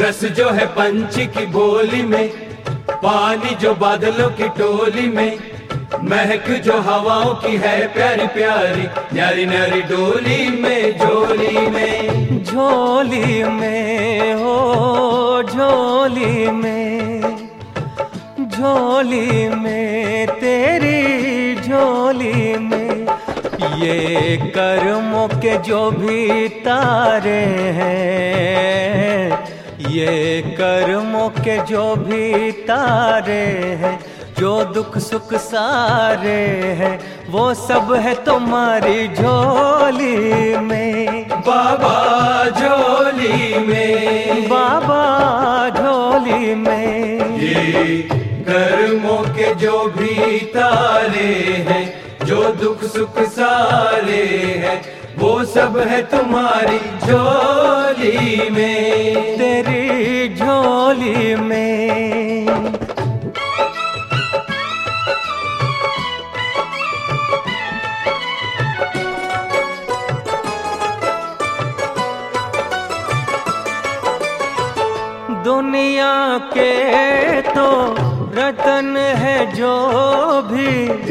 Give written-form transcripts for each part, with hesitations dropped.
रस जो है पंछी की बोली में, पानी जो बादलों की टोली में, महक जो हवाओं की है प्यारी प्यारी, न्यारी न्यारी डोली में झोली में। झोली में हो झोली में, झोली में तेरी झोली में, ये कर्मों के जो भी तारे हैं, ये कर्मों के जो भी तारे हैं, जो दुख सुख सारे हैं, वो सब है तुम्हारी झोली में। बाबा झोली में, बाबा झोली में, ये कर्मों के जो भी तारे हैं, जो दुख सुख सारे हैं, वो सब है तुम्हारी झोली में। तेरी झोली में। दुनिया के तो रतन है जो भी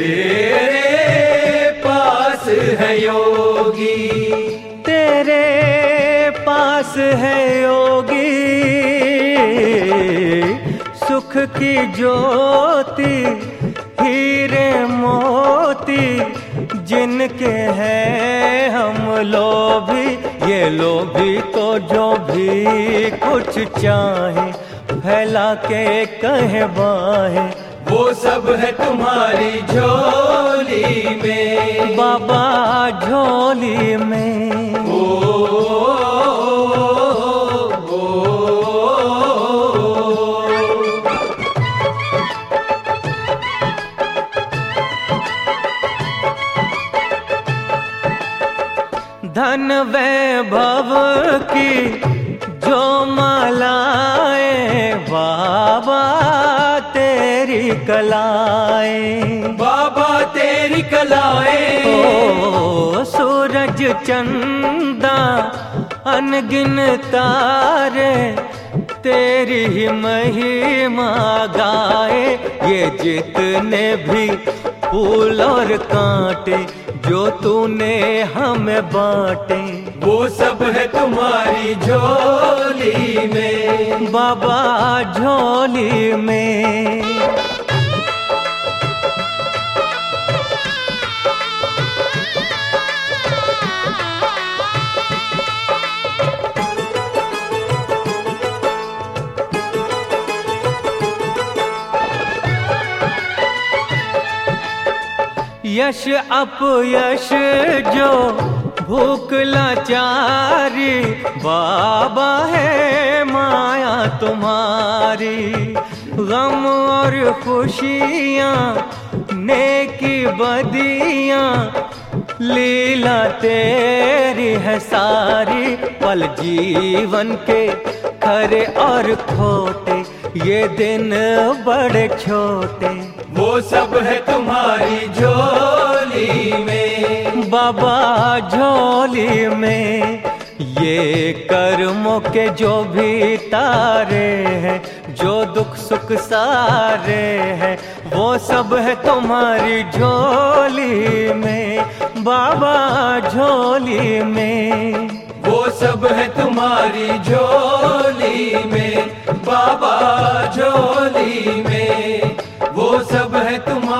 तेरे पास है योगी, तेरे पास है योगी, सुख की ज्योति हीरे मोती जिनके हैं हम लोभी, ये लोभी तो जो भी कुछ चाहे फैला के कहे बाहें, वो सब है तुम्हारी झोली में। बाबा झोली में। धन वैभव की जो मालाएं, बाबा तेरी कलाएं, बाबा तेरी कलाएं। ओ सूरज चंदा अनगिन तारे, तेरी ही महिमा गाए, ये जितने भी फूल और कांटे जो तूने हमें बांटे, वो सब है तुम्हारी झोली में। बाबा झोली में। यश अपयश जो भूख लाचारी, बाबा है माया तुम्हारी, गम और खुशियाँ नेकी बदियाँ, लीला तेरी है सारी, पल जीवन के खरे और खोटे, ये दिन बड़े छोटे, वो सब है तुम्हारी झोली में। बाबा झोली में। ये कर्मों के जो भी तारे हैं, जो दुख सुख सारे हैं, वो सब है तुम्हारी झोली में। बाबा झोली में। वो सब है तुम्हारी झोली में। बाबा झोली में। वो सब है तुम्हारी